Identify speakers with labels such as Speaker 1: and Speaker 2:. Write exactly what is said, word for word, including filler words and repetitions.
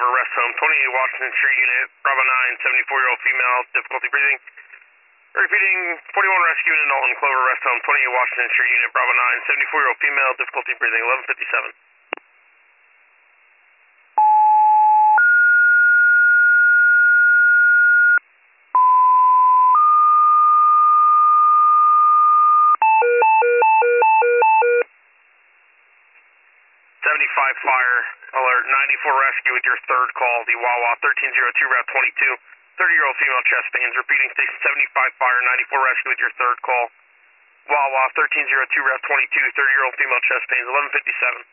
Speaker 1: Clover, rest home, twenty-eight Washington Street unit, Bravo nine, seventy-four-year-old female, difficulty breathing. Repeating, forty-one Rescue unit, Alton Clover, rest home, twenty-eight Washington Street unit, Bravo nine, seventy-four-year-old female, difficulty breathing, eleven fifty-seven. seventy-five fire, alert ninety-four rescue with your third call, the Wawa thirteen oh two Route twenty-two, thirty-year-old female chest pains, repeating station seventy-five fire, ninety-four rescue with your third call, Wawa thirteen oh two Route twenty-two, thirty-year-old female chest pains, eleven fifty-seven.